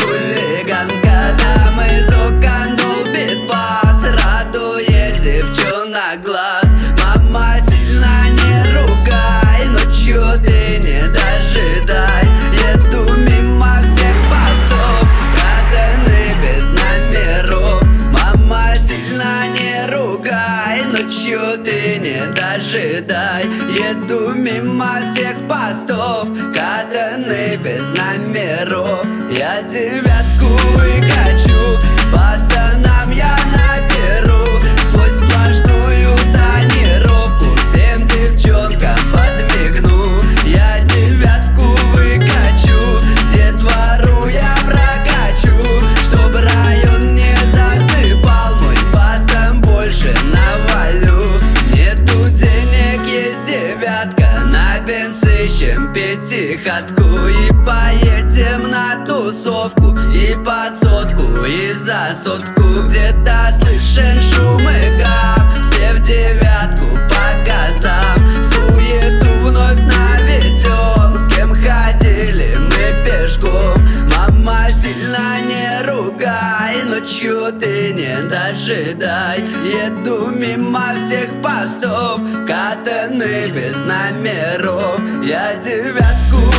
хулиганка, там из окон долбит бас, радует девчон на глаз. Мама, сильно не ругай, ночью ты не дожидай. Еду мимо всех постов, катаны без номеров. Мама, сильно не ругай, ночью ты не дожидай. Еду мимо всех постов, катаны без номеров. Я девятку и качу, пацанам я наберу сквозь сплошную тонировку, всем девчонкам подмигну. Я девятку выкачу, детвору я прокачу, чтоб район не засыпал, мой басом больше навалю. Нету денег, есть девятка, на бенз ищем пятихатку. И поедем на тусовку, и под сотку, и за сотку. Где-то слышен шум и гам, все в девятку по газам. Суету вновь наведем, с кем ходили мы пешком. Мама, сильно не ругай, ночью ты не дожидай. Еду мимо всех постов, катаны без номеров. Я девятку